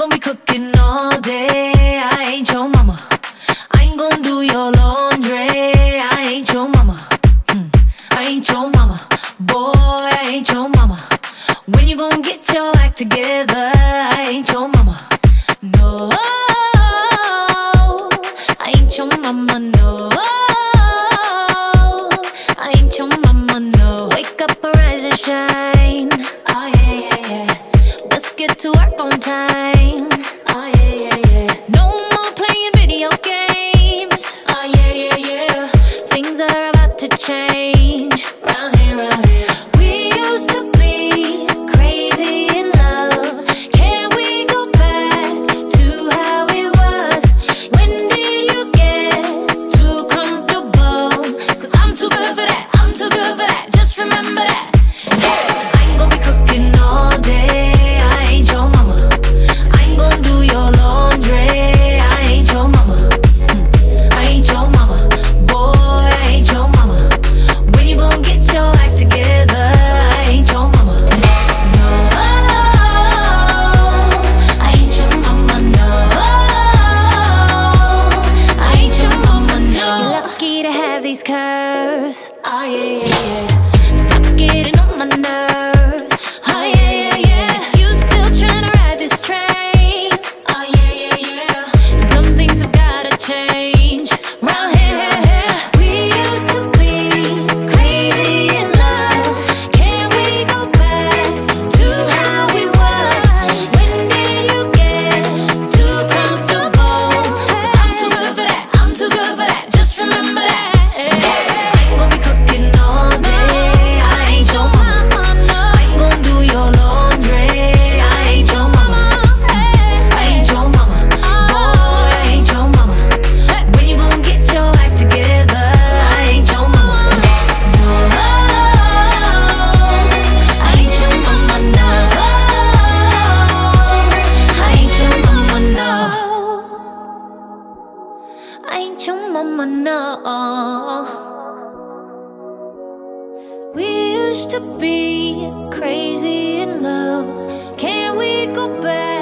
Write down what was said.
gonna be cooking all day. I ain't your mama. I ain't gonna do your laundry. I ain't your mama. I ain't your mama. Boy, I ain't your mama. When you gonna get your act together? I ain't your mama. No, I ain't your mama, no. I ain't your mama, no. Wake up, arise and shine. Oh yeah, yeah, yeah. Let's get to work on time. Oh yeah, yeah, yeah. No more playing video games. Oh yeah, yeah, yeah. Things are about to change. Round here, round here. We used to be crazy in love. Can we go back to how it was? When did you get too comfortable? 'Cause I'm too good for that. I'm too good for that. Just remember that. Hey, I ain't gonna be cooking all day. I ain't your mama. I ain't gonna do your laundry. I ain't your mama. I ain't your mama. Boy, I ain't your mama. When you gonna get your act together? I ain't your mama. No, I ain't your mama, no. I ain't your mama, no. You're lucky to have these curves. Oh yeah, yeah, yeah. Stop getting on my nerves. Oh yeah, yeah, yeah. You still trying to ride this train? Oh yeah, yeah, yeah. Some things have gotta change. Round here, we used to be crazy in love. Can we go back to how we was? When did you get too comfortable? 'Cause I'm too good for that. I'm too good for that. Just remember that. I ain't gonna be cooking all day. I ain't your mama. I ain't gonna do your laundry. I ain't your mama. I ain't your mama. Boy, I ain't your mama. When you gonna get your act together? I ain't your mama. No, I ain't your mama, no. I ain't your mama, no. I ain't your mama, no. We used to be crazy in love. Can we go back?